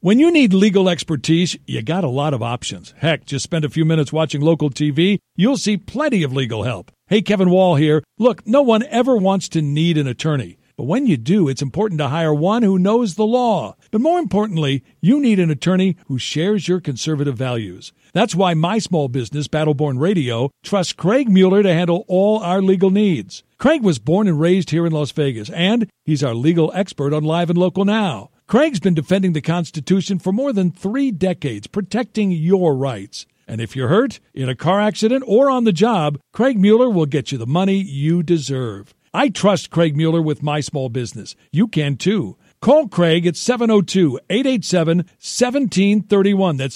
When you need legal expertise, you got a lot of options. Heck, just spend a few minutes watching local TV. You'll see plenty of legal help. Hey, Kevin Wall here. Look, no one ever wants to need an attorney. But when you do, it's important to hire one who knows the law. But more importantly, you need an attorney who shares your conservative values. That's why my small business, Battleborn Radio, trusts Craig Mueller to handle all our legal needs. Craig was born and raised here in Las Vegas, and he's our legal expert on Live and Local Now. Craig's been defending the Constitution for more than 3 decades, protecting your rights. And if you're hurt, in a car accident, or on the job, Craig Mueller will get you the money you deserve. I trust Craig Mueller with my small business. You can too. Call Craig at 702-887-1731. That's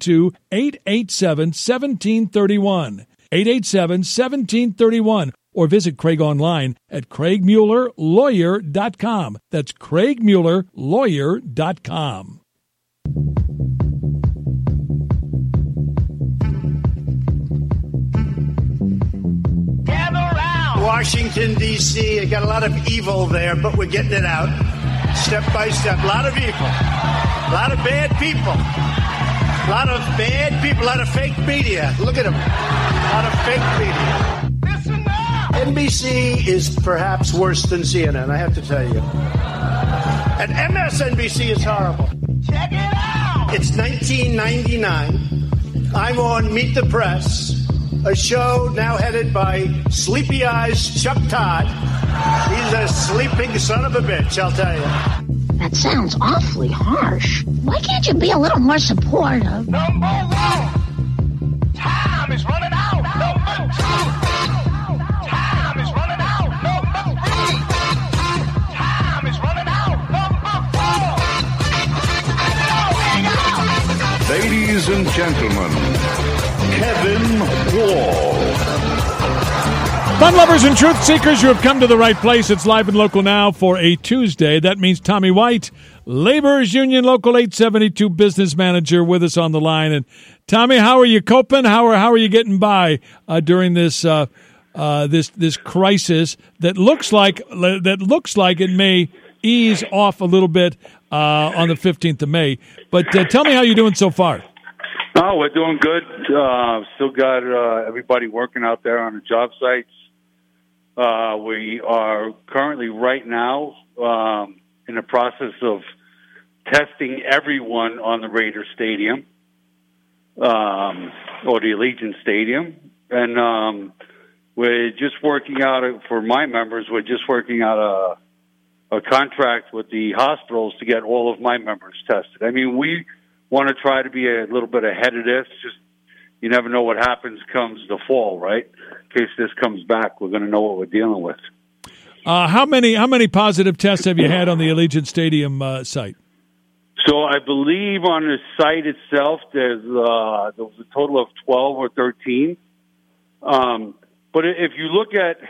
702-887-1731. 887-1731. Or visit Craig online at CraigMuellerLawyer.com. That's CraigMuellerLawyer.com. Washington, D.C. I got a lot of evil there, but we're getting it out step by step. A lot of evil. A lot of bad people. A lot of bad people. A lot of fake media. Look at them. A lot of fake media. NBC is perhaps worse than CNN, I have to tell you. And MSNBC is horrible. Check it out! It's 1999. I'm on Meet the Press, a show now headed by Sleepy Eyes Chuck Todd. He's a sleeping son of a bitch, I'll tell you. That sounds awfully harsh. Why can't you be a little more supportive? Number 1, time is running out. Number 2, time is running out. Number 3, time is running out. Number 4. Ladies and gentlemen, Kevin Wall. Fun lovers and truth seekers, you have come to the right place. It's Live and Local Now for a Tuesday. That means Tommy White, Laborers Union Local 872 business manager, with us on the line. And Tommy, how are you coping? How are you getting by during this this crisis that looks like it may ease off a little bit on the 15th of May? But tell me how you're doing so far. Oh, we're doing good. Still got everybody working out there on the job sites. We are currently right now in the process of testing everyone on the Raider Stadium or the Allegiant Stadium. And we're just working out, for my members, we're just working out a contract with the hospitals to get all of my members tested. I mean, we want to try to be a little bit ahead of this. Just, you never know what happens comes the fall, right? In case this comes back, we're going to know what we're dealing with. How many positive tests have you had on the Allegiant Stadium site? So I believe on the site itself, there was a total of 12 or 13. But if you look at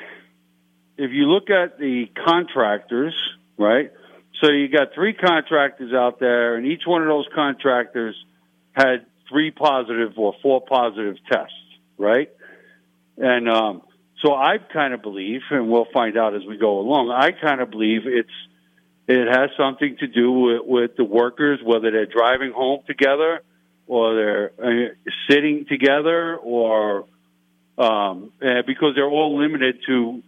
the contractors, right? So you got 3 contractors out there, and each one of those contractors had 3 positive or 4 positive tests, right? And so I kind of believe, and we'll find out as we go along, I kind of believe it has something to do with the workers, whether they're driving home together or they're sitting together, or because they're all limited to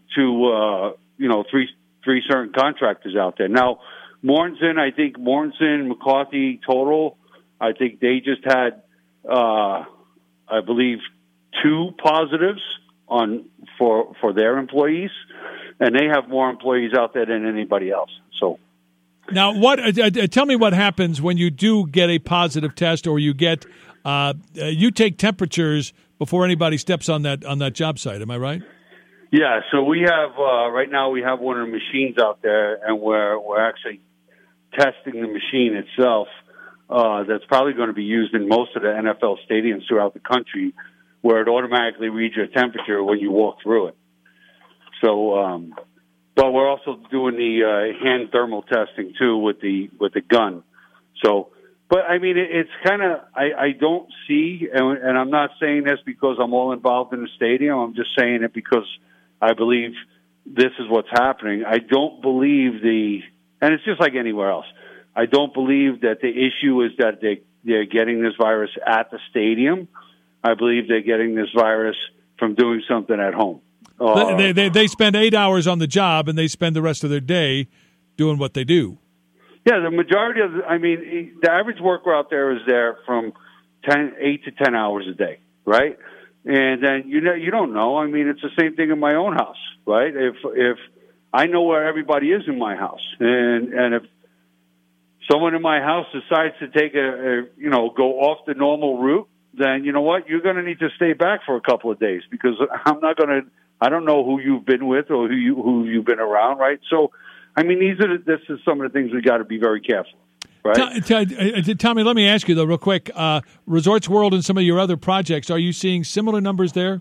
3 certain contractors out there. Now, Mortensen, McCarthy, Total, I think they just had, I believe, 2 positives for their employees, and they have more employees out there than anybody else. So, now, tell me what happens when you do get a positive test, or you get you take temperatures before anybody steps on that job site. Am I right? Yeah. So we have right now we have one of the machines out there, and we're actually testing the machine itself. That's probably going to be used in most of the NFL stadiums throughout the country, where it automatically reads your temperature when you walk through it. So, but we're also doing the hand thermal testing too with the gun. So, but I mean, it's kind of I don't see, and I'm not saying this because I'm all involved in the stadium. I'm just saying it because I believe this is what's happening. I don't believe and it's just like anywhere else. I don't believe that the issue is that they're getting this virus at the stadium. I believe they're getting this virus from doing something at home. They spend 8 hours on the job, and they spend the rest of their day doing what they do. Yeah, the majority of the average worker out there is there from 8 to 10 hours a day, right? And then you don't know. I mean, it's the same thing in my own house, right? If I know where everybody is in my house, and if someone in my house decides to take go off the normal route, then you know what? You're going to need to stay back for a couple of days because I don't know who you've been with or who you've been around, right? So, I mean, this is some of the things we got to be very careful, right? Tommy, let me ask you though, real quick. Resorts World and some of your other projects, are you seeing similar numbers there?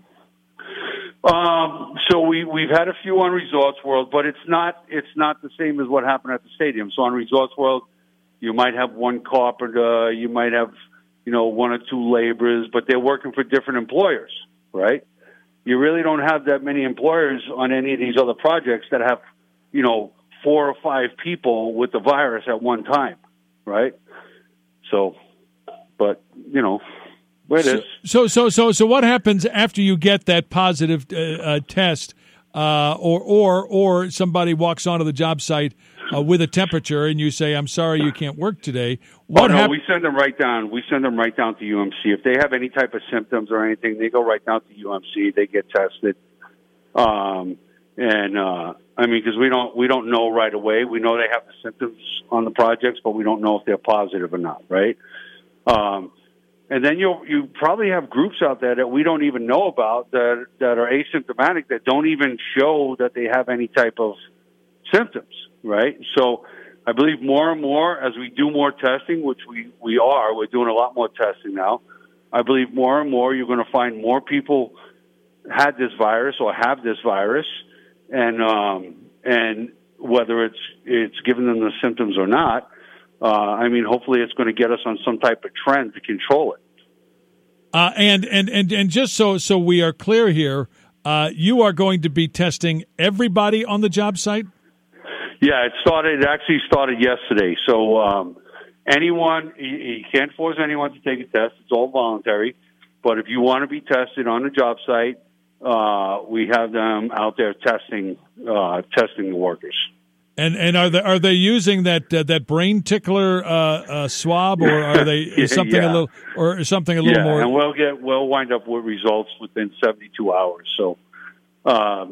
So we've had a few on Resorts World, but it's not the same as what happened at the stadium. So on Resorts World, you might have one carpenter, you might have one or two laborers, but they're working for different employers, right? You really don't have that many employers on any of these other projects that have 4 or 5 people with the virus at one time, right? So, but where it is. So what happens after you get that positive test, or somebody walks onto the job site with a temperature, and you say, "I'm sorry, you can't work today"? We send them right down. We send them right down to UMC. If they have any type of symptoms or anything, they go right down to UMC. They get tested, because we don't know right away. We know they have the symptoms on the projects, but we don't know if they're positive or not, right? And then you probably have groups out there that we don't even know about that are asymptomatic, that don't even show that they have any type of symptoms, right? So I believe more and more as we do more testing, which we're doing a lot more testing now. I believe more and more you're going to find more people had this virus or have this virus, and whether it's giving them the symptoms or not. Hopefully it's going to get us on some type of trend to control it. And just so we are clear here, you are going to be testing everybody on the job site? Yeah, it actually started yesterday. So anyone, you can't force anyone to take a test. It's all voluntary. But if you want to be tested on the job site, we have them out there testing the workers. And are they using that brain tickler swab, or are they something a little more? And we'll wind up with results within 72 hours. So, I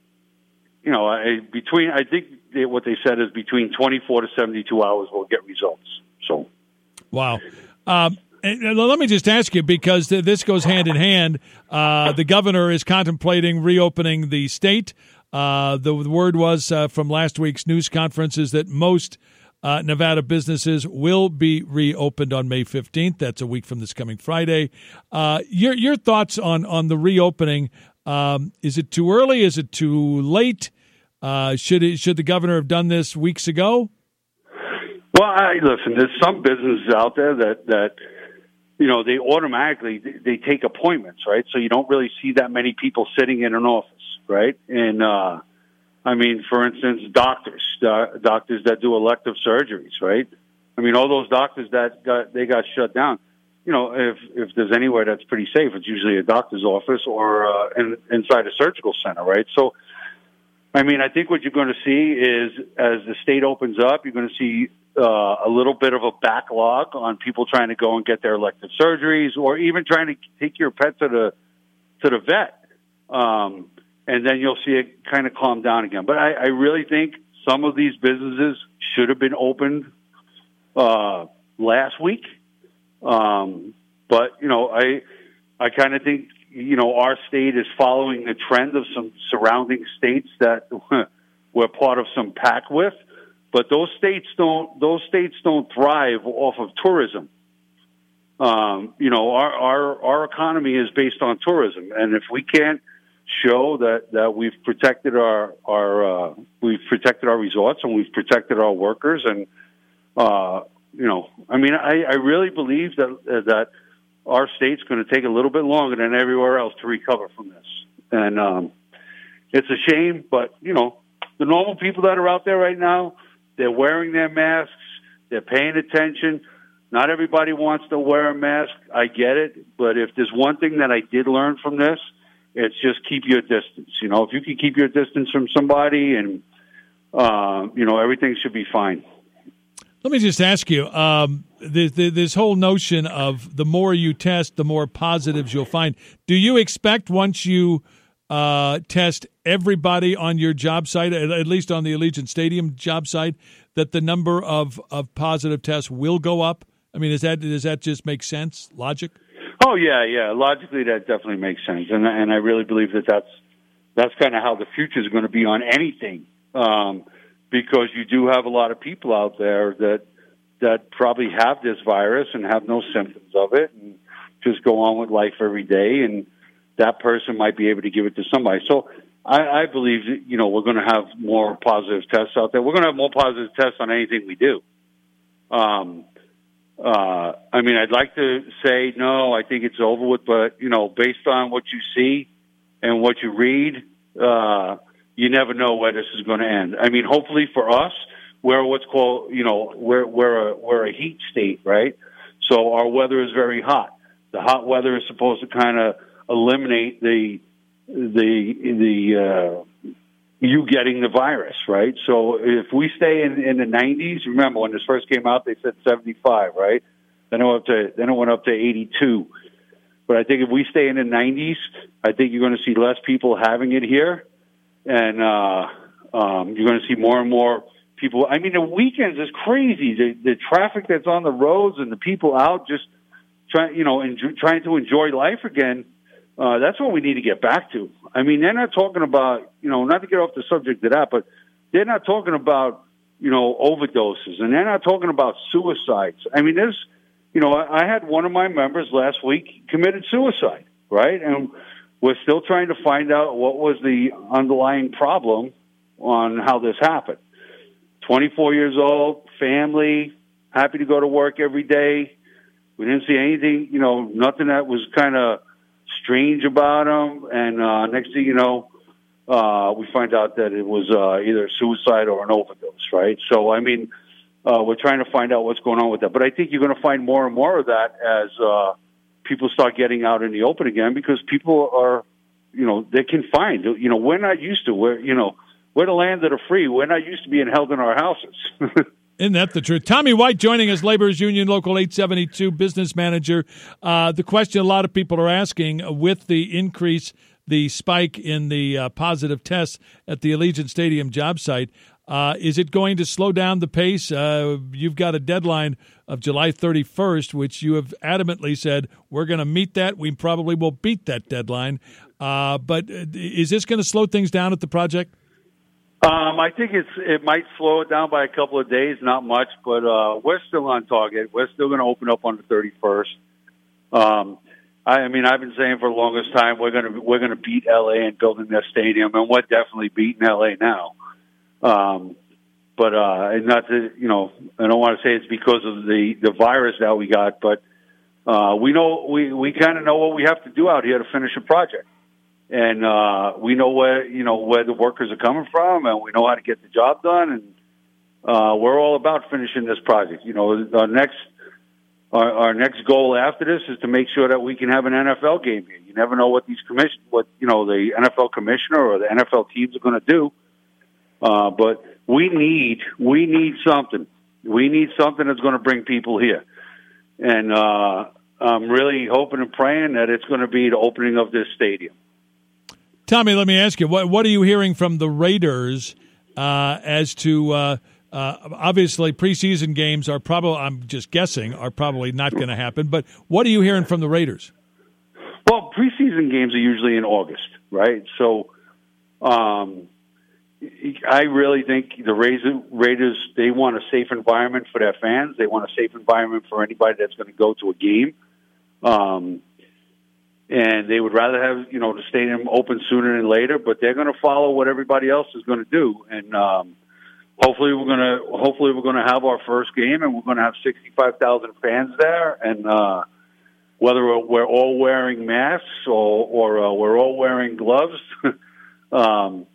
think what they said is between 24 to 72 hours we'll get results. So, wow. And let me just ask you, because this goes hand in hand. The governor is contemplating reopening the state. The word was from last week's news conference is that most Nevada businesses will be reopened on May 15th. That's a week from this coming Friday. Your thoughts on the reopening? Is it too early? Is it too late? Should the governor have done this weeks ago? Well, listen, there's some businesses out there that they automatically they take appointments, right? So you don't really see that many people sitting in an office. Right. And, for instance, doctors that do elective surgeries, right? All those doctors that got shut down, if there's anywhere that's pretty safe, it's usually a doctor's office or inside a surgical center. Right. So, I think what you're going to see is as the state opens up, you're going to see a little bit of a backlog on people trying to go and get their elective surgeries or even trying to take your pet to the vet. And then you'll see it kind of calm down again. But I really think some of these businesses should have been opened last week. But I kind of think our state is following the trend of some surrounding states that we're part of some pact with. But those states don't thrive off of tourism. Our economy is based on tourism, and if we can't show that we've protected our resorts and we've protected our workers, and I really believe that our state's going to take a little bit longer than everywhere else to recover from this, and it's a shame. But the normal people that are out there right now, they're wearing their masks, They're paying attention. Not everybody wants to wear a mask. I get it. But if there's one thing that I did learn from this, it's just keep your distance. You know, if you can keep your distance from somebody and, you know, everything should be fine. Let me just ask you, this whole notion of the more you test, the more positives you'll find. Do you expect once you test everybody on your job site, at least on the Allegiant Stadium job site, that the number of positive tests will go up? I mean, does that just make sense? Logic? Oh, yeah. Logically, that definitely makes sense. And I really believe that's kind of how the future is going to be on anything. Because you do have a lot of people out there that probably have this virus and have no symptoms of it and just go on with life every day, and that person might be able to give it to somebody. So I believe that, you know, we're going to have more positive tests out there. We're going to have more positive tests on anything we do. I mean, I'd like to say, no, I think it's over with, but, you know, based on what you see and what you read, you never know where this is going to end. I mean, hopefully for us, we're what's called, you know, we're a heat state, right? So our weather is very hot. The hot weather is supposed to kind of eliminate the you getting the virus, right? So if we stay in the 90s, remember when this first came out, they said 75, right? Then it went up to 82. But I think if we stay in the 90s, I think you're going to see less people having it here. And you're going to see more and more people. I mean, the weekends is crazy. The traffic that's on the roads and the people out just trying to enjoy life again. That's what we need to get back to. I mean, they're not talking about, you know, not to get off the subject of that, but they're not talking about, you know, overdoses, and they're not talking about suicides. I mean, there's, you know, I had one of my members last week committed suicide, right? And we're still trying to find out what was the underlying problem on how this happened. 24 years old, family, happy to go to work every day. We didn't see anything, you know, nothing that was kind of strange about him. And next thing you know, we find out that it was either suicide or an overdose, right? So, I mean, we're trying to find out what's going on with that. But I think you're going to find more and more of that as people start getting out in the open again, because people are, you know, they can find, you know, we're not used to, we're the land of the free. We're not used to being held in our houses. Isn't that the truth? Tommy White joining us, Laborers Union Local 872 business manager. The question a lot of people are asking, with the increase, the spike in the positive tests at the Allegiant Stadium job site, is it going to slow down the pace? You've got a deadline of July 31st, which you have adamantly said, we're going to meet that. We probably will beat that deadline. But is this going to slow things down at the project? I think it might slow it down by a couple of days, not much, but we're still on target. We're still going to open up on the 31st. I mean, I've been saying for the longest time we're going to beat LA and building their stadium, and we're definitely beating LA now. But and not to, you know, I don't want to say it's because of the virus that we got, but we know we kind of know what we have to do out here to finish a project. And we know where the workers are coming from, and we know how to get the job done. And we're all about finishing this project. You know, our next goal after this is to make sure that we can have an NFL game here. You never know what the NFL commissioner or the NFL teams are going to do. But we need something. We need something that's going to bring people here. And I'm really hoping and praying that it's going to be the opening of this stadium. Tommy, let me ask you, what are you hearing from the Raiders as to obviously preseason games are probably, I'm just guessing, are probably not going to happen, but what are you hearing from the Raiders? Well, preseason games are usually in August, right? So I really think the Raiders, they want a safe environment for their fans. They want a safe environment for anybody that's going to go to a game. And they would rather have, you know, the stadium open sooner than later, but they're going to follow what everybody else is going to do. And hopefully we're going to have our first game, and we're going to have 65,000 fans there. And whether we're all wearing masks or we're all wearing gloves,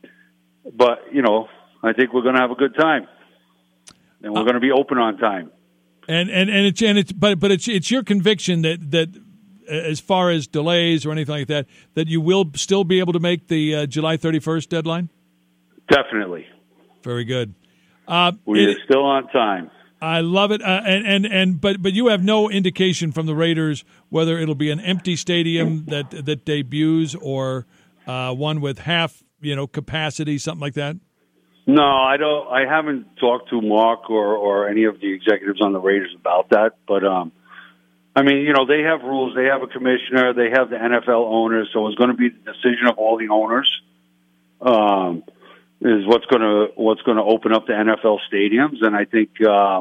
but, you know, I think we're going to have a good time, and we're going to be open on time. It's your conviction that as far as delays or anything like that, that you will still be able to make the July 31st deadline? Definitely. Very good. We are still on time. I love it. But you have no indication from the Raiders whether it'll be an empty stadium that debuts or one with half capacity, something like that. No, I don't. I haven't talked to Mark or any of the executives on the Raiders about that. But they have rules. They have a commissioner. They have the NFL owners. So it's going to be the decision of all the owners. Is what's going to open up the NFL stadiums, and I think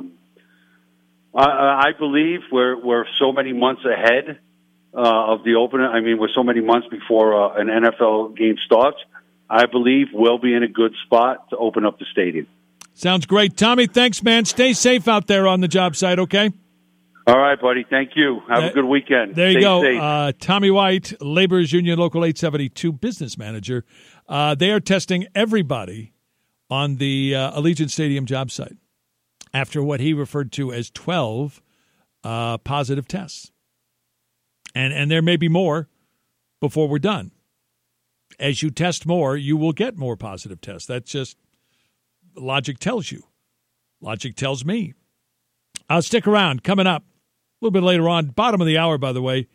I believe we're so many months ahead of the opening. I mean, we're so many months before an NFL game starts. I believe we'll be in a good spot to open up the stadium. Sounds great, Tommy. Thanks, man. Stay safe out there on the job site. Okay. All right, buddy. Thank you. Have a good weekend. There you go. Safe. Tommy White, Laborers Union Local 872 business manager. They are testing everybody on the Allegiant Stadium job site after what he referred to as 12 positive tests. And there may be more before we're done. As you test more, you will get more positive tests. That's just logic tells you. Logic tells me. I'll stick around. Coming up a little bit later on, bottom of the hour, by the way.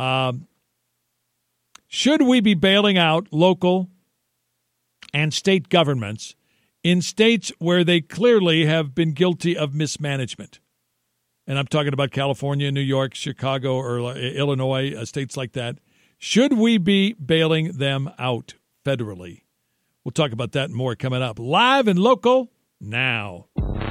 Should we be bailing out local and state governments in states where they clearly have been guilty of mismanagement? And I'm talking about California, New York, Chicago, or Illinois, states like that. Should we be bailing them out federally? We'll talk about that and more coming up. Live and local now.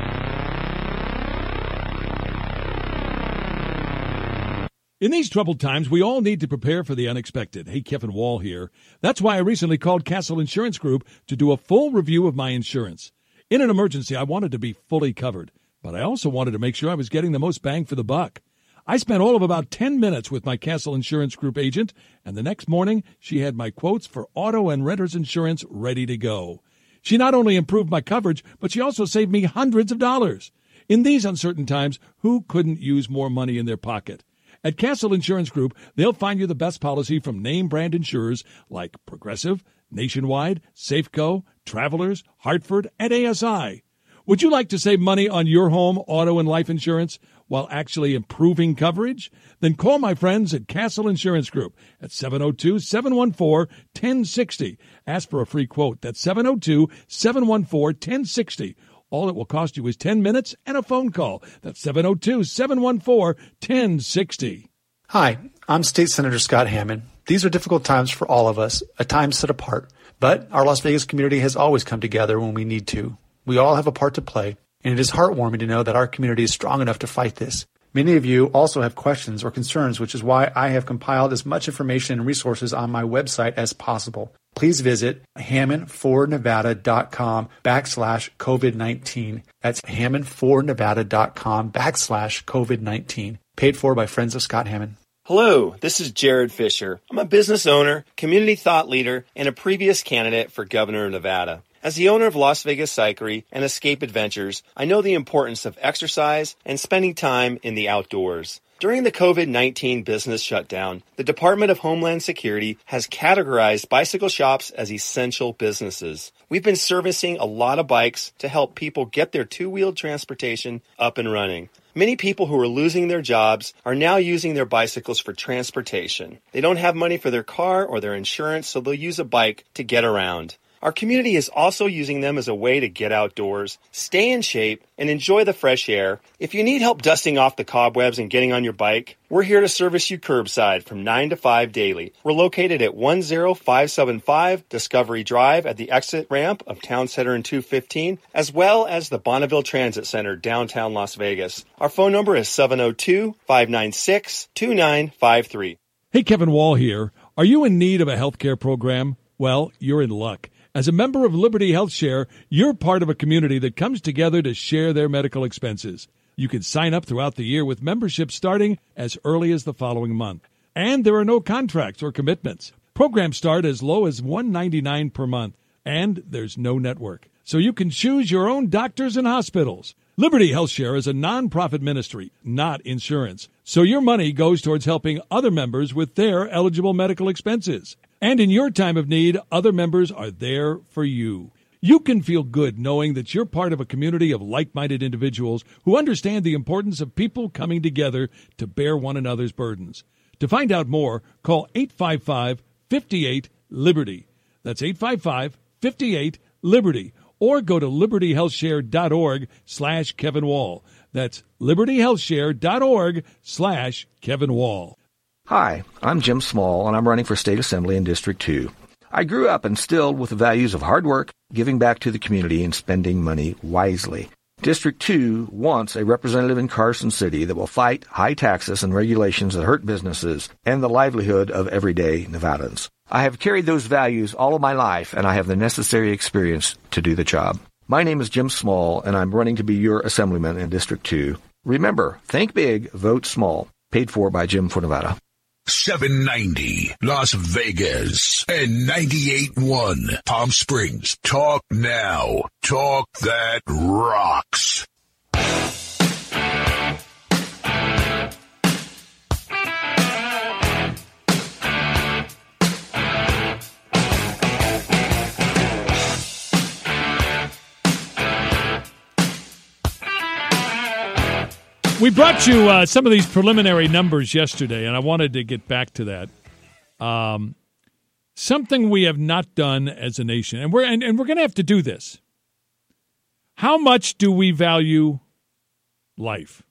In these troubled times, we all need to prepare for the unexpected. Hey, Kevin Wall here. That's why I recently called Castle Insurance Group to do a full review of my insurance. In an emergency, I wanted to be fully covered, but I also wanted to make sure I was getting the most bang for the buck. I spent all of about 10 minutes with my Castle Insurance Group agent, and the next morning, she had my quotes for auto and renter's insurance ready to go. She not only improved my coverage, but she also saved me hundreds of dollars. In these uncertain times, who couldn't use more money in their pocket? At Castle Insurance Group, they'll find you the best policy from name brand insurers like Progressive, Nationwide, Safeco, Travelers, Hartford, and ASI. Would you like to save money on your home, auto, and life insurance while actually improving coverage? Then call my friends at Castle Insurance Group at 702-714-1060. Ask for a free quote. That's 702-714-1060. All it will cost you is 10 minutes and a phone call. That's 702-714-1060. Hi, I'm State Senator Scott Hammond. These are difficult times for all of us, a time set apart. But our Las Vegas community has always come together when we need to. We all have a part to play, and it is heartwarming to know that our community is strong enough to fight this. Many of you also have questions or concerns, which is why I have compiled as much information and resources on my website as possible. Please visit HammondForNevada.com/COVID-19. That's HammondForNevada.com/COVID-19. Paid for by Friends of Scott Hammond. Hello, this is Jared Fisher. I'm a business owner, community thought leader, and a previous candidate for governor of Nevada. As the owner of Las Vegas Cyclery and Escape Adventures, I know the importance of exercise and spending time in the outdoors. During the COVID-19 business shutdown, the Department of Homeland Security has categorized bicycle shops as essential businesses. We've been servicing a lot of bikes to help people get their two-wheeled transportation up and running. Many people who are losing their jobs are now using their bicycles for transportation. They don't have money for their car or their insurance, so they'll use a bike to get around. Our community is also using them as a way to get outdoors, stay in shape, and enjoy the fresh air. If you need help dusting off the cobwebs and getting on your bike, we're here to service you curbside from 9 to 5 daily. We're located at 10575 Discovery Drive at the exit ramp of Town Center and 215, as well as the Bonneville Transit Center, downtown Las Vegas. Our phone number is 702-596-2953. Hey, Kevin Wall here. Are you in need of a healthcare program? Well, you're in luck. As a member of Liberty Health Share, you're part of a community that comes together to share their medical expenses. You can sign up throughout the year with membership starting as early as the following month. And there are no contracts or commitments. Programs start as low as $199 per month, and there's no network. So you can choose your own doctors and hospitals. Liberty HealthShare is a nonprofit ministry, not insurance. So your money goes towards helping other members with their eligible medical expenses. And in your time of need, other members are there for you. You can feel good knowing that you're part of a community of like-minded individuals who understand the importance of people coming together to bear one another's burdens. To find out more, call 855-58-LIBERTY. That's 855-58-LIBERTY. Or go to libertyhealthshare.org/Kevin Wall. That's libertyhealthshare.org/Kevin Wall. Hi, I'm Jim Small, and I'm running for State Assembly in District 2. I grew up instilled with the values of hard work, giving back to the community, and spending money wisely. District 2 wants a representative in Carson City that will fight high taxes and regulations that hurt businesses and the livelihood of everyday Nevadans. I have carried those values all of my life, and I have the necessary experience to do the job. My name is Jim Small, and I'm running to be your assemblyman in District 2. Remember, think big, vote small. Paid for by Jim for Nevada. 790 Las Vegas and 98.1 Palm Springs. Talk now. Talk that rocks. We brought you some of these preliminary numbers yesterday, and I wanted to get back to that. Something we have not done as a nation, and we're going to have to do this. How much do we value life?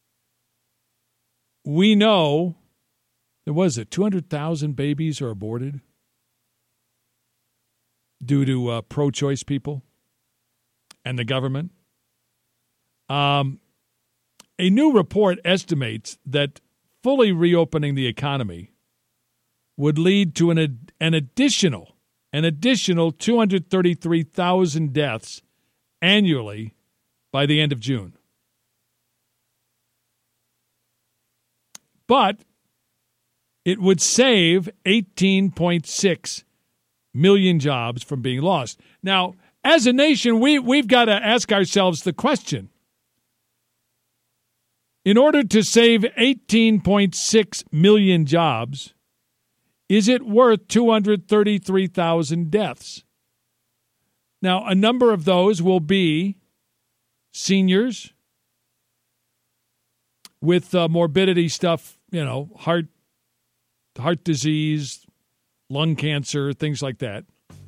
We know, there was it, 200,000 babies are aborted due to pro-choice people and the government. A new report estimates that fully reopening the economy would lead to an additional 233,000 deaths annually by the end of June. But it would save 18.6 million jobs from being lost. Now, as a nation, we've got to ask ourselves the question. In order to save 18.6 million jobs, is it worth 233,000 deaths? Now, a number of those will be seniors with morbidity stuff, heart disease, lung cancer, things like that.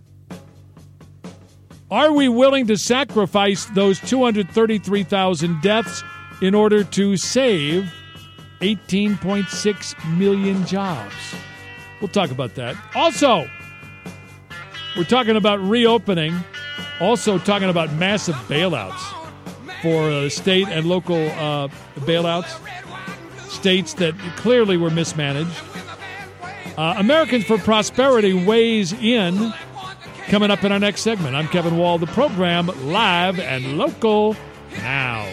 Are we willing to sacrifice those 233,000 deaths in order to save 18.6 million jobs? We'll talk about that. Also, we're talking about reopening, also talking about massive bailouts for state and local bailouts, states that clearly were mismanaged. Americans for Prosperity weighs in, coming up in our next segment. I'm Kevin Wall, the program live and local now.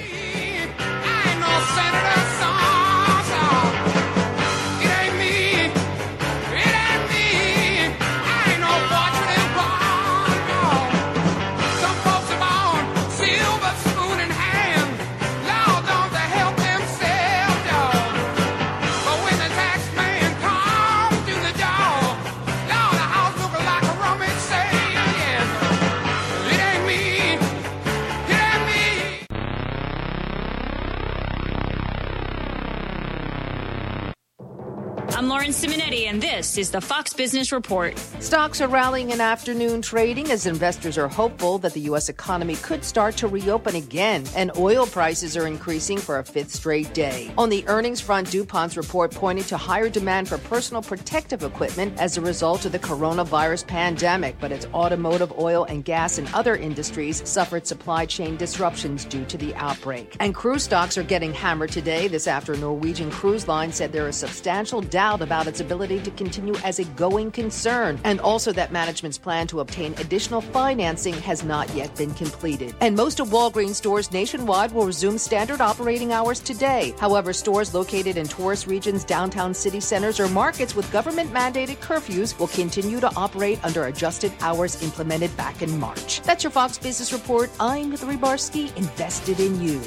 I'm Lauren Simonetti, and this is the Fox Business Report. Stocks are rallying in afternoon trading as investors are hopeful that the U.S. economy could start to reopen again, and oil prices are increasing for a fifth straight day. On the earnings front, DuPont's report pointed to higher demand for personal protective equipment as a result of the coronavirus pandemic, but its automotive, oil, and gas and other industries suffered supply chain disruptions due to the outbreak. And cruise stocks are getting hammered today. This after Norwegian Cruise Line said there is substantial doubt about its ability to continue as a going concern, and also that management's plan to obtain additional financing has not yet been completed. And most of Walgreens stores nationwide will resume standard operating hours today. However, stores located in tourist regions, downtown city centers, or markets with government-mandated curfews will continue to operate under adjusted hours implemented back in March. That's your Fox Business Report. I'm Heather Rybarski, invested in you.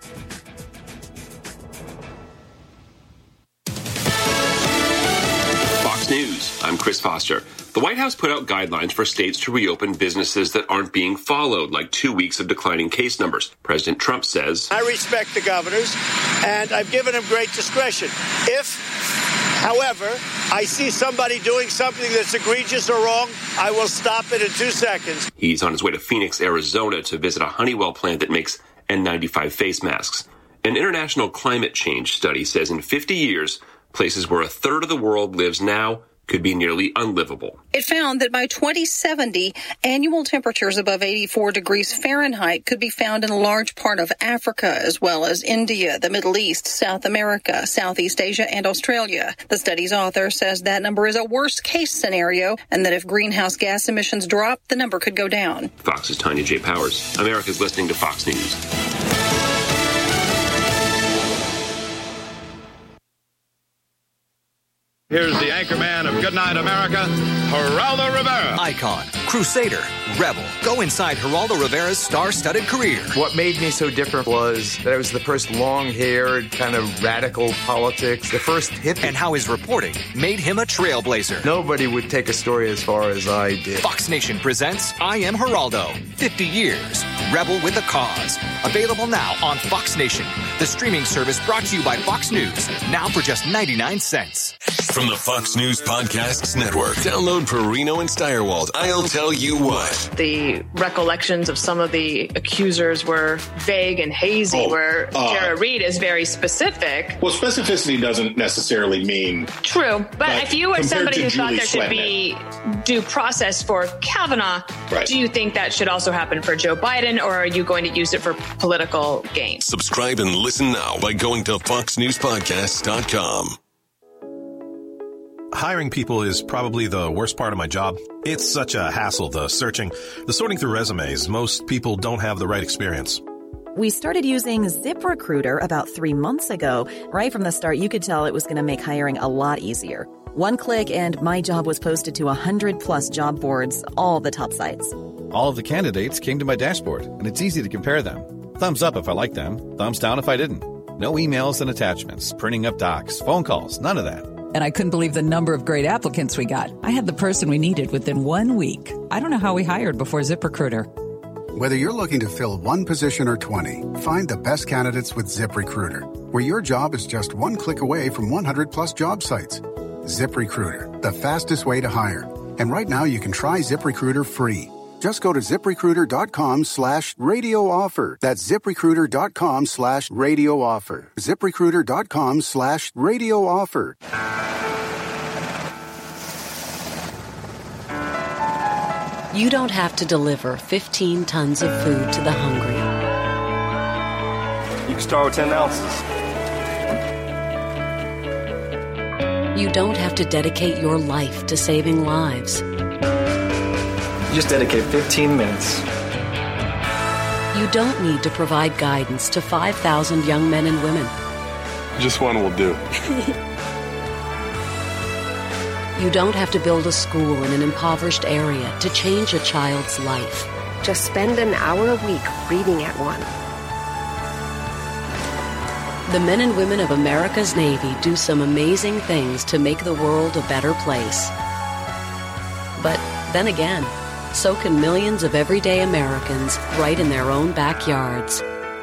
Fox News, I'm Chris Foster. The White House put out guidelines for states to reopen businesses that aren't being followed, like 2 weeks of declining case numbers. President Trump says, I respect the governors, and I've given them great discretion. If, however, I see somebody doing something that's egregious or wrong, I will stop it in 2 seconds. He's on his way to Phoenix, Arizona to visit a Honeywell plant that makes N95 face masks. An international climate change study says in 50 years, places where a third of the world lives now could be nearly unlivable. It found that by 2070, annual temperatures above 84 degrees Fahrenheit could be found in a large part of Africa, as well as India, the Middle East, South America, Southeast Asia, and Australia. The study's author says that number is a worst-case scenario, and that if greenhouse gas emissions drop, the number could go down. Fox's Tanya J. Powers. America's listening to Fox News. Here's the anchorman of Goodnight America, Geraldo Rivera. Icon, crusader, rebel. Go inside Geraldo Rivera's star-studded career. What made me so different was that I was the first long-haired, kind of radical politics, the first hippie. And how his reporting made him a trailblazer. Nobody would take a story as far as I did. Fox Nation presents I Am Geraldo, 50 Years, Rebel with a Cause. Available now on Fox Nation, the streaming service brought to you by Fox News, now for just 99 cents. From the Fox News Podcasts Network. Download Perino and Steyerwalt. I'll tell you what. The recollections of some of the accusers were vague and hazy, where Tara Reid is very specific. Well, specificity doesn't necessarily mean... True, but if you were somebody who thought there should be due process for Kavanaugh, do you think that should also happen for Joe Biden, or are you going to use it for political gain? Subscribe and listen now by going to foxnewspodcasts.com. Hiring people is probably the worst part of my job. It's such a hassle, the searching, the sorting through resumes. Most people don't have the right experience. We started using ZipRecruiter about 3 months ago. Right from the start, you could tell it was going to make hiring a lot easier. One click and my job was posted to 100+ job boards, all the top sites. All of the candidates came to my dashboard, and it's easy to compare them. Thumbs up if I liked them, thumbs down if I didn't. No emails and attachments, printing up docs, phone calls, none of that. And I couldn't believe the number of great applicants we got. I had the person we needed within 1 week. I don't know how we hired before ZipRecruiter. Whether you're looking to fill one position or 20, find the best candidates with ZipRecruiter, where your job is just one click away from 100+ job sites. ZipRecruiter, the fastest way to hire. And right now you can try ZipRecruiter free. Just go to ZipRecruiter.com/radio offer. That's ZipRecruiter.com/radio offer. ZipRecruiter.com/radio offer. You don't have to deliver 15 tons of food to the hungry. You can start with 10 ounces. You don't have to dedicate your life to saving lives. Just dedicate 15 minutes. You don't need to provide guidance to 5,000 young men and women. Just one will do. You don't have to build a school in an impoverished area to change a child's life. Just spend an hour a week reading at one. The men and women of America's Navy do some amazing things to make the world a better place. But then again, so can millions of everyday Americans right in their own backyards.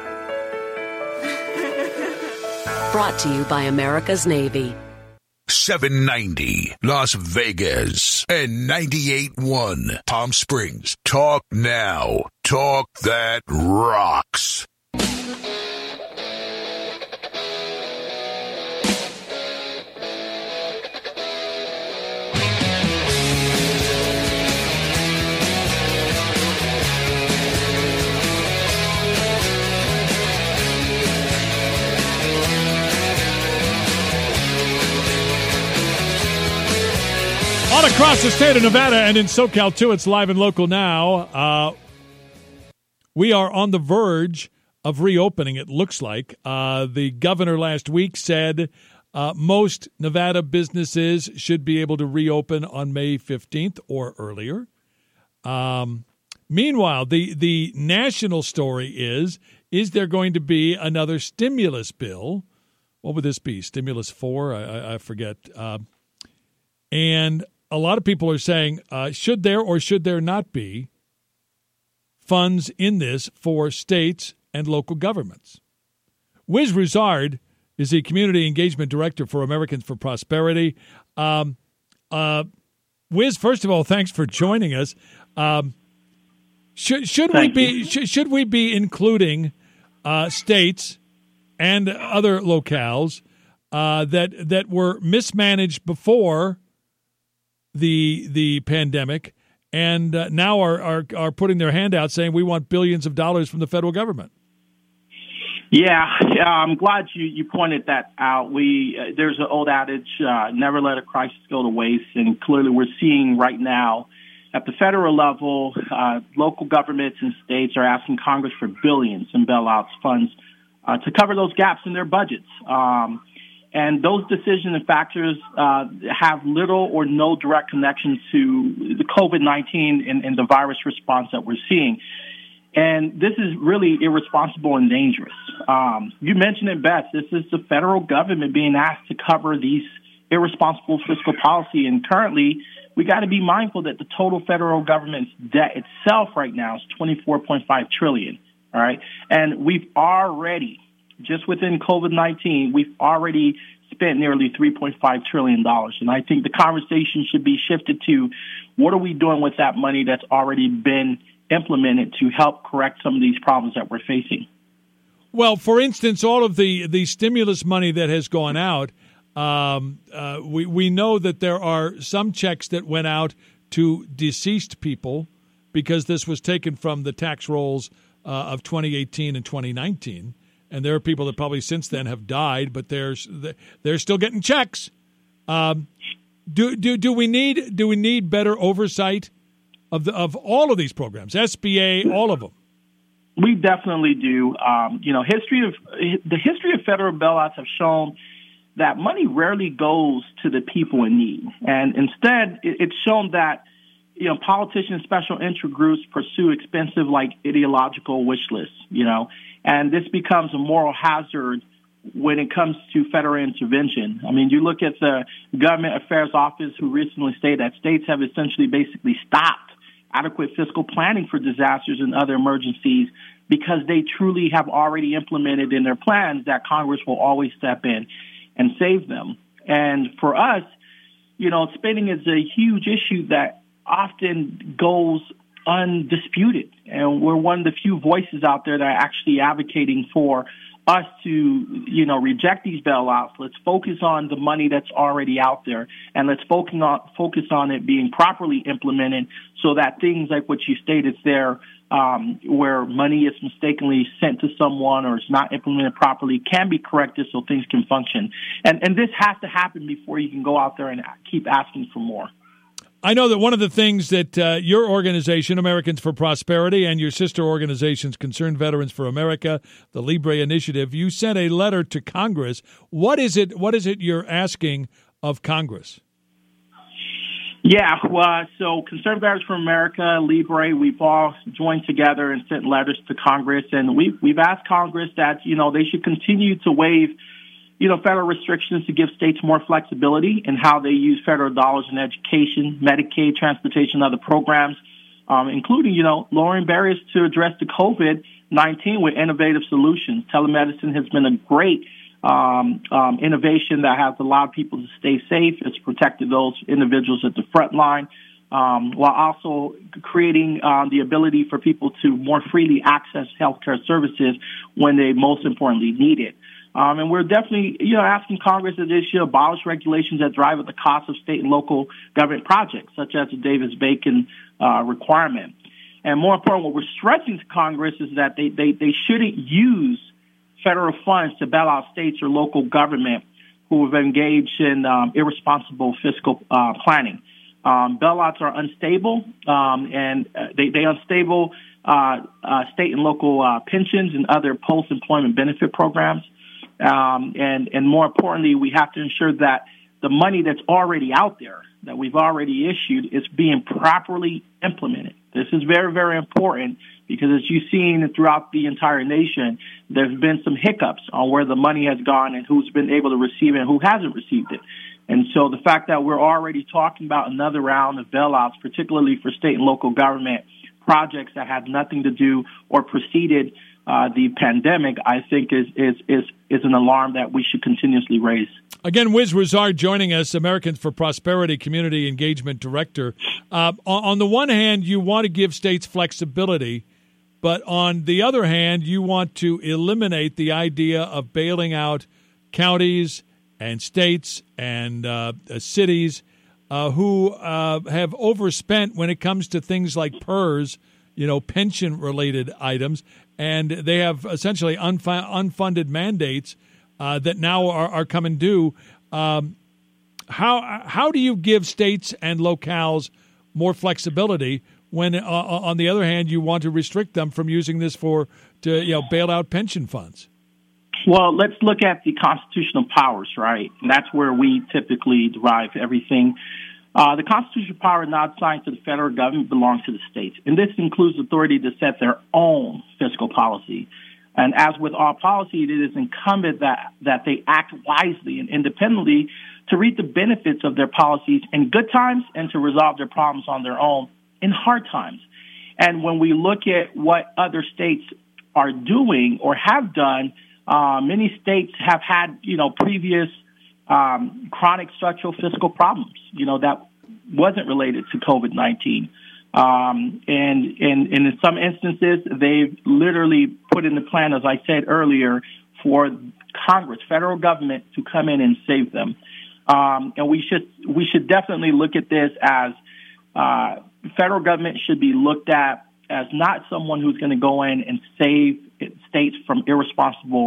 Brought to you by America's Navy. 790 Las Vegas and 98.1 Palm Springs. Talk now. Talk that rocks. All across the state of Nevada and in SoCal, too, it's live and local now. We are on the verge of reopening, it looks like. The governor last week said most Nevada businesses should be able to reopen on May 15th or earlier. Meanwhile, the national story is there going to be another stimulus bill? What would this be? Stimulus 4? I forget. And a lot of people are saying, should there or should there not be funds in this for states and local governments? Wiz Rizard is the Community Engagement Director for Americans for Prosperity. Wiz, first of all, thanks for joining us. Should we be including states and other locales that were mismanaged before the pandemic and now are putting their hand out saying we want billions of dollars from the federal government? Yeah, I'm glad you pointed that out. There's an old adage, never let a crisis go to waste, and clearly we're seeing right now at the federal level, local governments and states are asking Congress for billions in bailouts funds to cover those gaps in their budgets. And those decisions and factors have little or no direct connection to the COVID-19 and the virus response that we're seeing. And this is really irresponsible and dangerous. You mentioned it best. This is the federal government being asked to cover these irresponsible fiscal policy. And currently, we got to be mindful that the total federal government's debt itself right now is $24.5 trillion. All right. And we've already, just within COVID-19, we've already spent nearly $3.5 trillion. And I think the conversation should be shifted to what are we doing with that money that's already been implemented to help correct some of these problems that we're facing? Well, for instance, all of the stimulus money that has gone out, we know that there are some checks that went out to deceased people because this was taken from the tax rolls of 2018 and 2019. And there are people that probably since then have died, but they're still getting checks. Do we need better oversight of all of these programs, SBA, all of them? We definitely do. The history of federal bailouts have shown that money rarely goes to the people in need, and instead it's shown that politicians, special interest groups pursue expensive, ideological wish lists. And this becomes a moral hazard when it comes to federal intervention. I mean, you look at the Government Affairs Office, who recently stated that states have essentially basically stopped adequate fiscal planning for disasters and other emergencies because they truly have already implemented in their plans that Congress will always step in and save them. And for us, spending is a huge issue that often goes undisputed. And we're one of the few voices out there that are actually advocating for us to, reject these bailouts. Let's focus on the money that's already out there, and let's focus on it being properly implemented so that things like what you stated there, where money is mistakenly sent to someone or is not implemented properly, can be corrected so things can function. And this has to happen before you can go out there and keep asking for more. I know that one of the things that your organization, Americans for Prosperity, and your sister organizations, Concerned Veterans for America, the Libre Initiative, you sent a letter to Congress. What is it you're asking of Congress? Yeah, so Concerned Veterans for America, Libre, we've all joined together and sent letters to Congress, and we've asked Congress that, they should continue to waive federal restrictions to give states more flexibility in how they use federal dollars in education, Medicaid, transportation, and other programs, including, lowering barriers to address the COVID-19 with innovative solutions. Telemedicine has been a great innovation that has allowed people to stay safe. It's protected those individuals at the front line, while also creating the ability for people to more freely access healthcare services when they most importantly need it. And we're definitely, asking Congress that this should abolish regulations that drive up the cost of state and local government projects, such as the Davis-Bacon requirement. And more important, what we're stressing to Congress is that they shouldn't use federal funds to bail out states or local government who have engaged in irresponsible fiscal planning. Bailouts are unstable, and they unstable state and local pensions and other post-employment benefit programs. And more importantly, we have to ensure that the money that's already out there, that we've already issued, is being properly implemented. This is very, very important because, as you've seen throughout the entire nation, there's been some hiccups on where the money has gone and who's been able to receive it and who hasn't received it. And so the fact that we're already talking about another round of bailouts, particularly for state and local government projects that had nothing to do or preceded the pandemic, I think is an alarm that we should continuously raise. Again, Wiz Rizard joining us, Americans for Prosperity Community Engagement Director. On the one hand, you want to give states flexibility, but on the other hand, you want to eliminate the idea of bailing out counties and states and cities who have overspent when it comes to things like PERS, pension-related items, and they have essentially unfunded mandates that now are coming due. How do you give states and locales more flexibility when, on the other hand, you want to restrict them from using this to bail out pension funds? Well, let's look at the constitutional powers, right? And that's where we typically derive everything. The constitutional power not assigned to the federal government belongs to the states, and this includes authority to set their own fiscal policy. And as with all policy, it is incumbent that they act wisely and independently to reap the benefits of their policies in good times and to resolve their problems on their own in hard times. And when we look at what other states are doing or have done, many states have had, previous chronic structural fiscal problems, that wasn't related to COVID-19. And in some instances, they've literally put in the plan, as I said earlier, for Congress, federal government, to come in and save them. And we should definitely look at this as federal government should be looked at as not someone who's going to go in and save states from irresponsible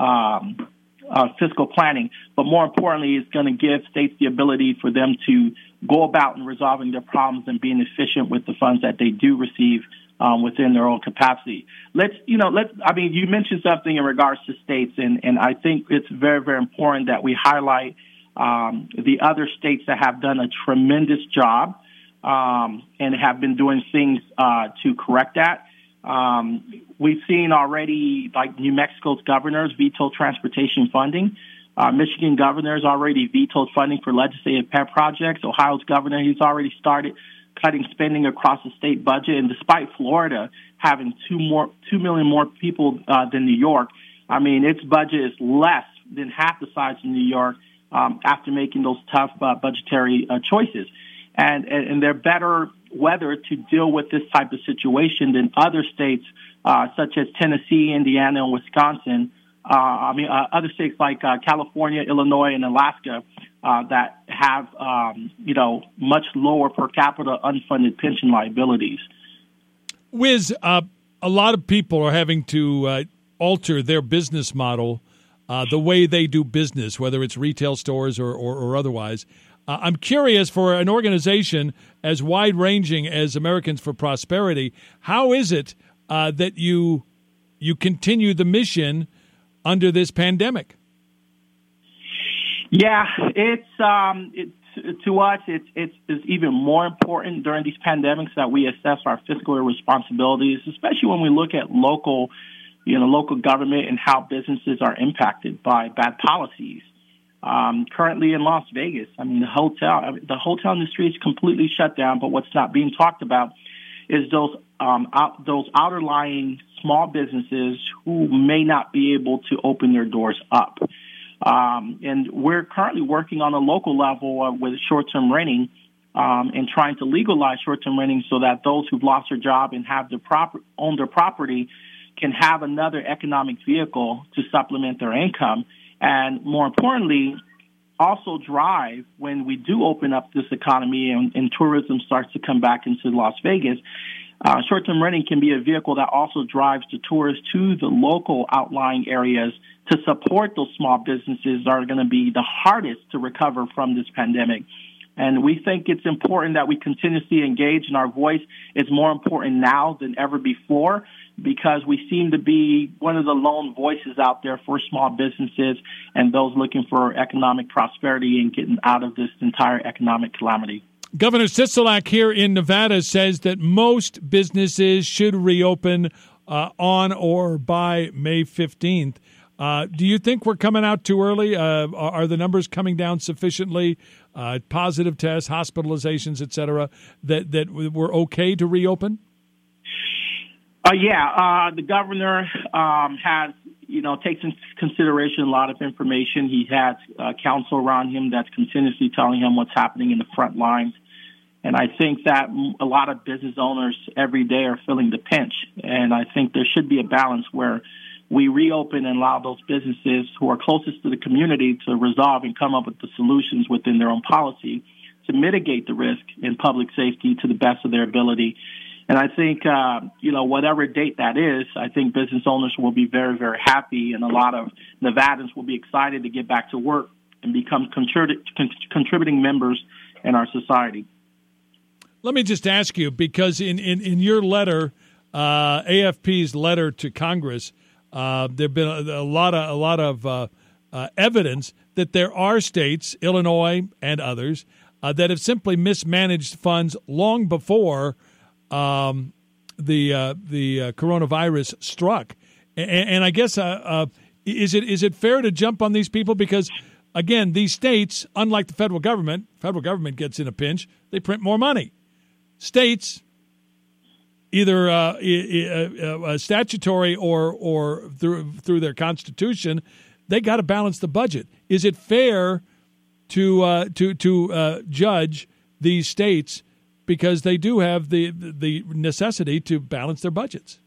fiscal planning, but more importantly, it's going to give states the ability for them to go about and resolving their problems and being efficient with the funds that they do receive within their own capacity. You mentioned something in regards to states, and I think it's very, very important that we highlight the other states that have done a tremendous job and have been doing things to correct that. We've seen already, like New Mexico's governors veto transportation funding. Michigan governor's already vetoed funding for legislative pet projects. Ohio's governor, he's already started cutting spending across the state budget. And despite Florida having 2 million more people than New York, its budget is less than half the size of New York after making those tough budgetary choices. And they're better weathered to deal with this type of situation than other states such as Tennessee, Indiana, and Wisconsin. Other states like California, Illinois, and Alaska that have, much lower per capita unfunded pension liabilities. Wiz, a lot of people are having to alter their business model, the way they do business, whether it's retail stores or otherwise. I'm curious, for an organization as wide-ranging as Americans for Prosperity, how is it that you continue the mission under this pandemic? Yeah, to us, it's even more important during these pandemics that we assess our fiscal responsibilities, especially when we look at local government and how businesses are impacted by bad policies. Currently in Las Vegas, the hotel industry is completely shut down. But what's not being talked about is those outerlying small businesses who may not be able to open their doors up. And we're currently working on a local level with short-term renting and trying to legalize short-term renting so that those who've lost their job and have own their property can have another economic vehicle to supplement their income. And more importantly, also drive when we do open up this economy and tourism starts to come back into Las Vegas. Short-term renting can be a vehicle that also drives the tourists to the local outlying areas to support those small businesses that are going to be the hardest to recover from this pandemic. And we think it's important that we continuously engage, and our voice is more important now than ever before because we seem to be one of the lone voices out there for small businesses and those looking for economic prosperity and getting out of this entire economic calamity. Governor Sisolak here in Nevada says that most businesses should reopen on or by May 15th. Do you think we're coming out too early? Are the numbers coming down sufficiently, positive tests, hospitalizations, et cetera, that we're okay to reopen? The governor has, takes into consideration a lot of information. He has counsel around him that's continuously telling him what's happening in the front lines. And I think that a lot of business owners every day are feeling the pinch. And I think there should be a balance where we reopen and allow those businesses who are closest to the community to resolve and come up with the solutions within their own policy to mitigate the risk in public safety to the best of their ability. And I think, whatever date that is, I think business owners will be very, very happy, and a lot of Nevadans will be excited to get back to work and become contributing members in our society. Let me just ask you, because in your letter, AFP's letter to Congress, there've been a lot of evidence that there are states, Illinois and others, that have simply mismanaged funds long before the coronavirus struck. And I guess is it fair to jump on these people because, again, these states, unlike the federal government gets in a pinch, they print more money. States, either statutory or through their constitution, they got to balance the budget. Is it fair to judge these states because they do have the necessity to balance their budgets?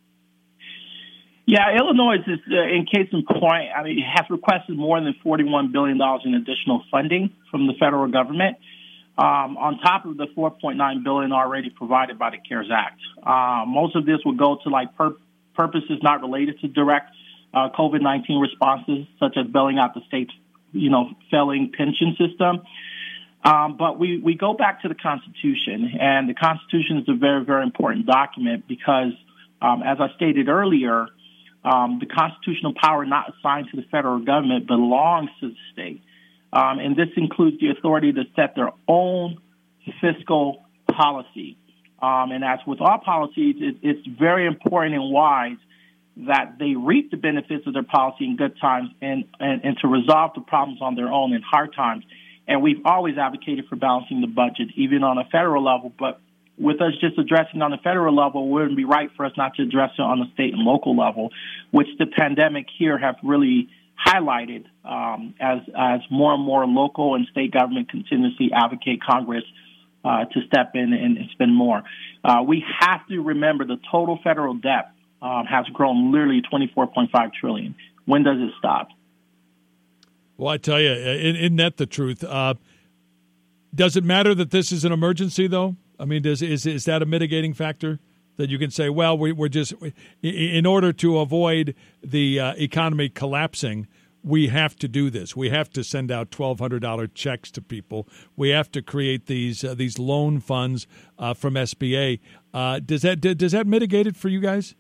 Yeah, Illinois is, in case in point, has requested more than $41 billion in additional funding from the federal government, on top of the $4.9 billion already provided by the CARES Act. Most of this will go to purposes not related to direct COVID-19 responses, such as bailing out the state's, failing pension system. But we go back to the Constitution, and the Constitution is a very, very important document because, as I stated earlier, the constitutional power not assigned to the federal government belongs to the state. And this includes the authority to set their own fiscal policy. And as with all policies, it's very important and wise that they reap the benefits of their policy in good times and to resolve the problems on their own in hard times. And we've always advocated for balancing the budget, even on a federal level. But with us just addressing on the federal level, it wouldn't be right for us not to address it on the state and local level, which the pandemic here have really highlighted as more and more local and state government continuously advocate Congress to step in and spend more. We have to remember the total federal debt has grown literally $24.5 trillion. When does it stop? Well, I tell you, isn't that the truth? Does it matter that this is an emergency, though? I mean, is that a mitigating factor? That you can say, well, we're just, in order to avoid the economy collapsing, we have to do this. We have to send out $1,200 checks to people. We have to create these loan funds from SBA. Does that mitigate it for you guys?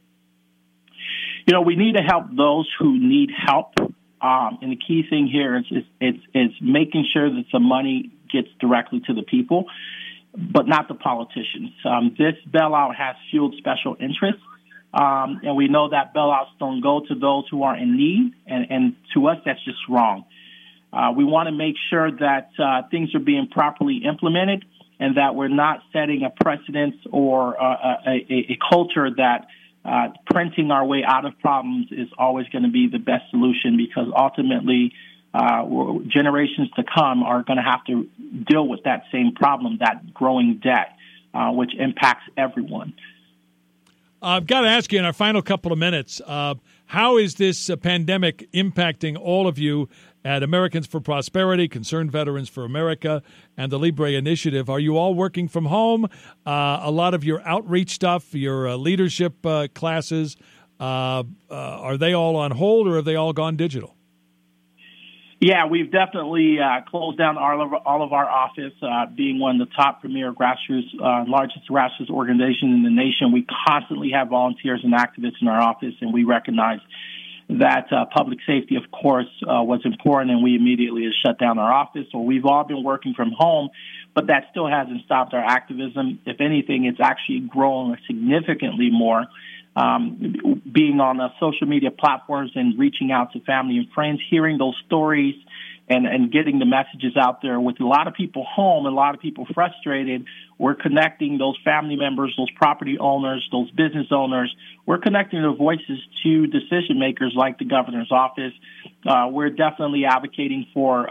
We need to help those who need help. And the key thing here is making sure that the money gets directly to the people, but not the politicians. This bailout has fueled special interests, and we know that bailouts don't go to those who are in need, and to us, that's just wrong. We want to make sure that things are being properly implemented and that we're not setting a precedent or a culture that printing our way out of problems is always going to be the best solution, because ultimately generations to come are going to have to deal with that same problem, that growing debt, which impacts everyone. I've got to ask you in our final couple of minutes, how is this pandemic impacting all of you at Americans for Prosperity, Concerned Veterans for America, and the Libre Initiative? Are you all working from home? A lot of your outreach stuff, your leadership classes, are they all on hold, or have they all gone digital? Yeah, we've definitely closed down all of our office, being one of the top premier grassroots, largest grassroots organizations in the nation. We constantly have volunteers and activists in our office, and we recognize that public safety, of course, was important, and we immediately shut down our office. So we've all been working from home, but that still hasn't stopped our activism. If anything, it's actually grown significantly more. Being on social media platforms and reaching out to family and friends, hearing those stories and getting the messages out there. With a lot of people home, a lot of people frustrated, we're connecting those family members, those property owners, those business owners. We're connecting their voices to decision makers like the governor's office. We're definitely advocating for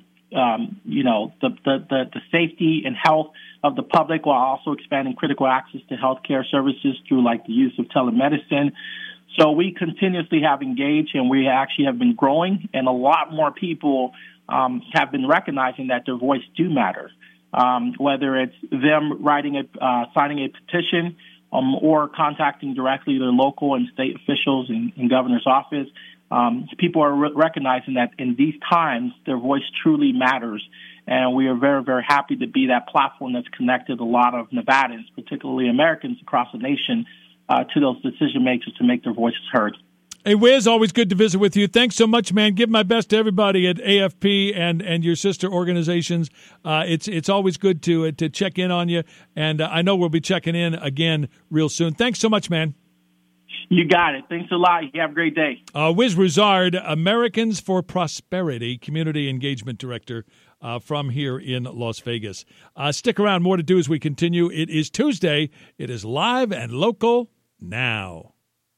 the safety and health of the public, while also expanding critical access to healthcare services through like the use of telemedicine. So we continuously have engaged, and we actually have been growing, and a lot more people have been recognizing that their voice do matter. Whether it's them signing a petition or contacting directly their local and state officials in governor's office, people are recognizing that in these times, their voice truly matters. And we are very, very happy to be that platform that's connected a lot of Nevadans, particularly Americans across the nation, to those decision makers to make their voices heard. Hey, Wiz, always good to visit with you. Thanks so much, man. Give my best to everybody at AFP and your sister organizations. It's always good to check in on you, and I know we'll be checking in again real soon. Thanks so much, man. You got it. Thanks a lot. You have a great day. Wiz Rizard, Americans for Prosperity Community Engagement Director from here in Las Vegas. Stick around. More to do as we continue. It is Tuesday. It is live and local now.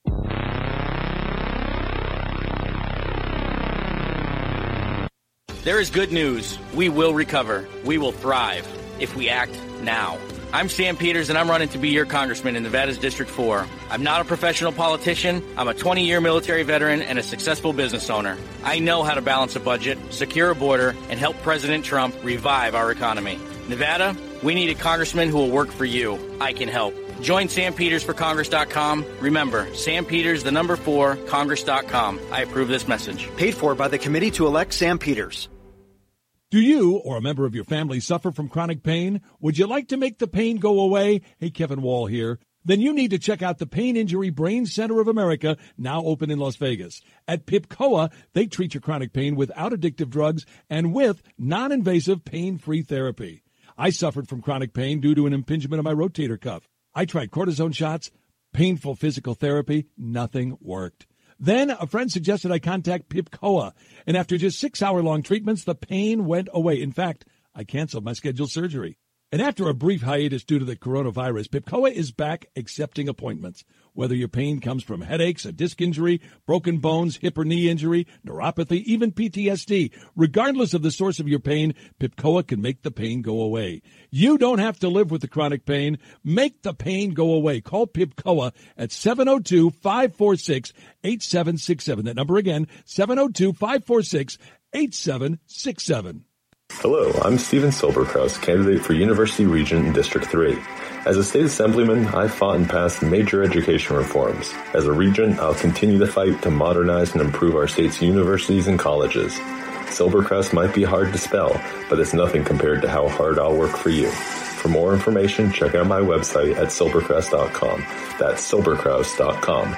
There is good news. We will recover. We will thrive if we act now. I'm Sam Peters, and I'm running to be your congressman in Nevada's District 4. I'm not a professional politician. I'm a 20-year military veteran and a successful business owner. I know how to balance a budget, secure a border, and help President Trump revive our economy. Nevada, we need a congressman who will work for you. I can help. Join SamPetersForCongress.com. Remember, Sam Peters, 4, Congress.com. I approve this message. Paid for by the committee to elect Sam Peters. Do you or a member of your family suffer from chronic pain? Would you like to make the pain go away? Hey, Kevin Wall here. Then you need to check out the Pain Injury Brain Center of America, now open in Las Vegas. At PIPCOA, they treat your chronic pain without addictive drugs and with non-invasive pain-free therapy. I suffered from chronic pain due to an impingement of my rotator cuff. I tried cortisone shots, painful physical therapy, nothing worked. Then a friend suggested I contact PIPCOA, and after just 6-hour-long treatments, the pain went away. In fact, I canceled my scheduled surgery. And after a brief hiatus due to the coronavirus, PIPCOA is back accepting appointments. Whether your pain comes from headaches, a disc injury, broken bones, hip or knee injury, neuropathy, even PTSD, regardless of the source of your pain, PIPCOA can make the pain go away. You don't have to live with the chronic pain. Make the pain go away. Call PIPCOA at 702-546-8767. That number again, 702-546-8767. Hello, I'm Steven Silberkraus, candidate for University Regent in District 3. As a state assemblyman, I fought and passed major education reforms. As a regent, I'll continue to fight to modernize and improve our state's universities and colleges. Silberkraus might be hard to spell, but it's nothing compared to how hard I'll work for you. For more information, check out my website at silberkraus.com. That's silberkraus.com.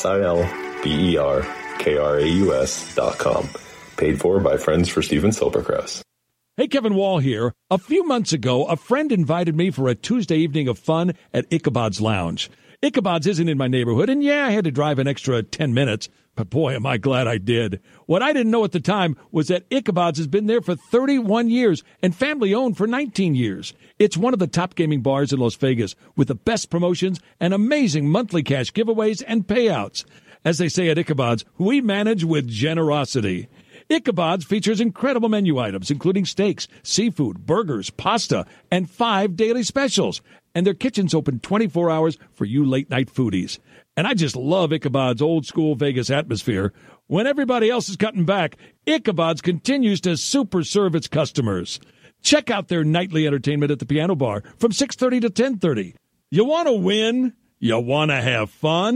SILBERKRAUS.com. Paid for by Friends for Steven Silberkraus. Hey, Kevin Wall here. A few months ago, a friend invited me for a Tuesday evening of fun at Ichabod's Lounge. Ichabod's isn't in my neighborhood, and yeah, I had to drive an extra 10 minutes, but boy, am I glad I did. What I didn't know at the time was that Ichabod's has been there for 31 years and family-owned for 19 years. It's one of the top gaming bars in Las Vegas with the best promotions and amazing monthly cash giveaways and payouts. As they say at Ichabod's, we manage with generosity. Ichabod's features incredible menu items, including steaks, seafood, burgers, pasta, and 5 daily specials. And their kitchen's open 24 hours for you late-night foodies. And I just love Ichabod's old-school Vegas atmosphere. When everybody else is cutting back, Ichabod's continues to super serve its customers. Check out their nightly entertainment at the Piano Bar from 6:30 to 10:30. You want to win? You want to have fun?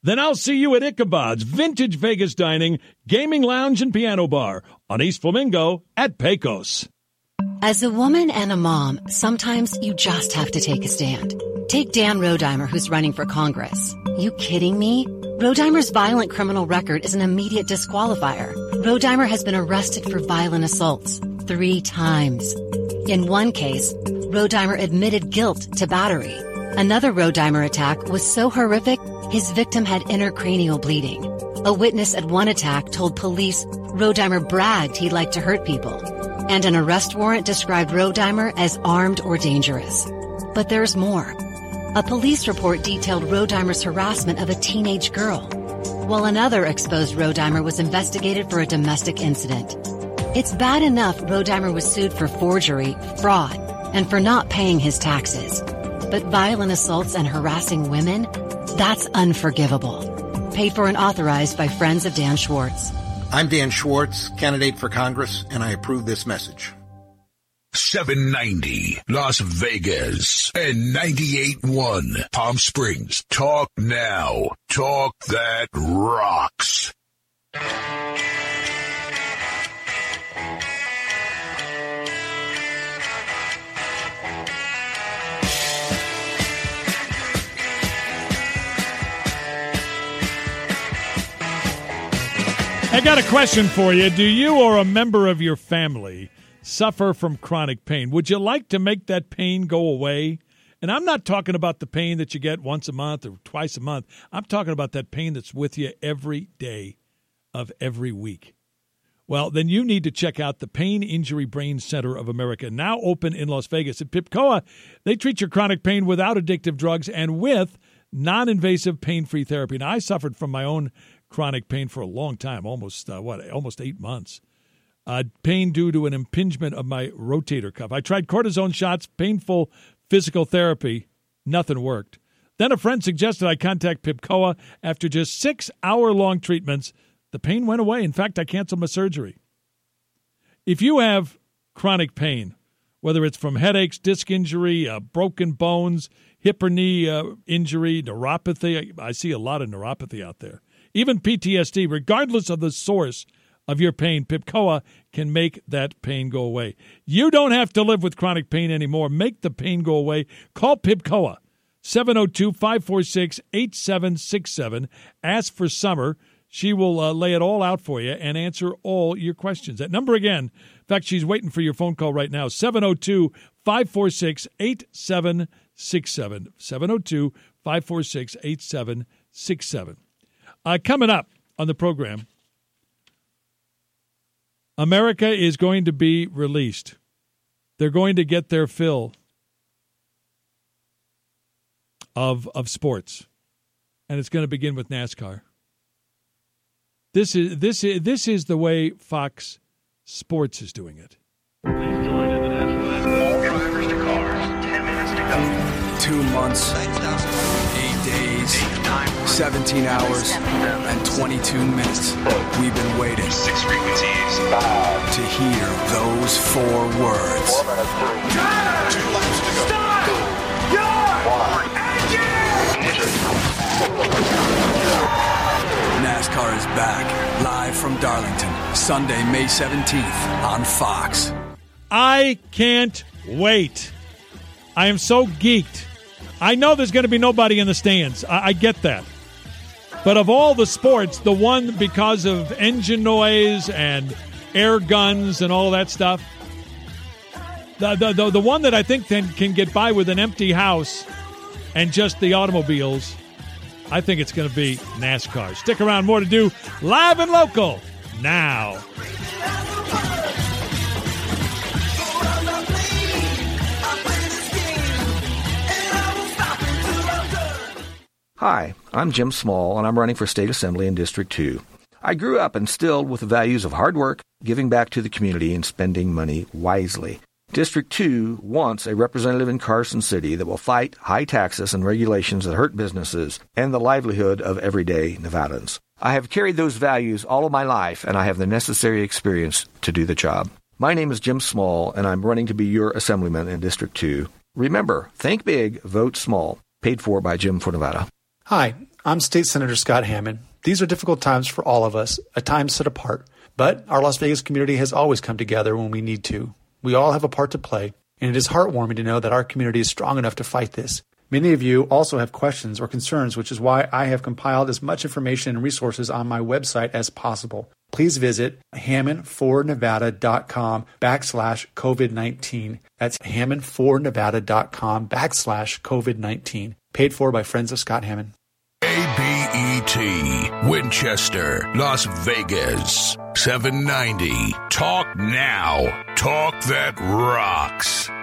Then I'll see you at Ichabod's Vintage Vegas Dining, Gaming Lounge, and Piano Bar on East Flamingo at Pecos. As a woman and a mom, sometimes you just have to take a stand. Take Dan Rodheimer, who's running for Congress. You kidding me? Rodheimer's violent criminal record is an immediate disqualifier. Rodheimer has been arrested for violent assaults 3 times. In one case, Rodheimer admitted guilt to battery. Another Rodheimer attack was so horrific, his victim had intracranial bleeding. A witness at one attack told police Rodheimer bragged he'd like to hurt people. And an arrest warrant described Rodheimer as armed or dangerous. But there's more. A police report detailed Rodheimer's harassment of a teenage girl, while another exposed Rodheimer was investigated for a domestic incident. It's bad enough Rodheimer was sued for forgery, fraud, and for not paying his taxes. But violent assaults and harassing women? That's unforgivable. Paid for and authorized by Friends of Dan Schwartz. I'm Dan Schwartz, candidate for Congress, and I approve this message. 790 Las Vegas and 98.1 Palm Springs. Talk now. Talk that rocks. I got a question for you. Do you or a member of your family suffer from chronic pain? Would you like to make that pain go away? And I'm not talking about the pain that you get once a month or twice a month. I'm talking about that pain that's with you every day of every week. Well, then you need to check out the Pain Injury Brain Center of America, now open in Las Vegas. At PIPCOA, they treat your chronic pain without addictive drugs and with non-invasive pain-free therapy. Now, I suffered from my own chronic pain for a long time, almost 8 months. Pain due to an impingement of my rotator cuff. I tried cortisone shots, painful physical therapy. Nothing worked. Then a friend suggested I contact PIPCOA. After just 6-hour-long treatments, the pain went away. In fact, I canceled my surgery. If you have chronic pain, whether it's from headaches, disc injury, broken bones, hip or knee injury, neuropathy, I see a lot of neuropathy out there, even PTSD, regardless of the source of your pain, PIPCOA can make that pain go away. You don't have to live with chronic pain anymore. Make the pain go away. Call PIPCOA, 702-546-8767. Ask for Summer. She will lay it all out for you and answer all your questions. That number again, in fact, she's waiting for your phone call right now, 702-546-8767. 702-546-8767. Coming up on the program, America is going to be released. They're going to get their fill of sports, and it's going to begin with NASCAR. This is the way Fox Sports is doing it. All drivers to cars. 10 minutes to go. 2 months, 8 days, 17 hours, and 22 minutes. We've been waiting 6 frequencies to hear those 4 words. 2 laps to go. Start your engine! NASCAR is back, live from Darlington, Sunday, May 17th on Fox. I can't wait. I am so geeked. I know there's going to be nobody in the stands. I get that. But of all the sports, the one because of engine noise and air guns and all that stuff, the one that I think can get by with an empty house and just the automobiles, I think it's going to be NASCAR. Stick around, more to do live and local now. Hi, I'm Jim Small, and I'm running for State Assembly in District 2. I grew up instilled with the values of hard work, giving back to the community, and spending money wisely. District 2 wants a representative in Carson City that will fight high taxes and regulations that hurt businesses and the livelihood of everyday Nevadans. I have carried those values all of my life, and I have the necessary experience to do the job. My name is Jim Small, and I'm running to be your assemblyman in District 2. Remember, think big, vote small. Paid for by Jim for Nevada. Hi, I'm State Senator Scott Hammond. These are difficult times for all of us, a time set apart. But our Las Vegas community has always come together when we need to. We all have a part to play, and it is heartwarming to know that our community is strong enough to fight this. Many of you also have questions or concerns, which is why I have compiled as much information and resources on my website as possible. Please visit hammondfornevada.com/COVID-19. That's hammondfornevada.com/COVID-19. Paid for by Friends of Scott Hammond. ABET, Winchester, Las Vegas, 790. Talk now. Talk that rocks.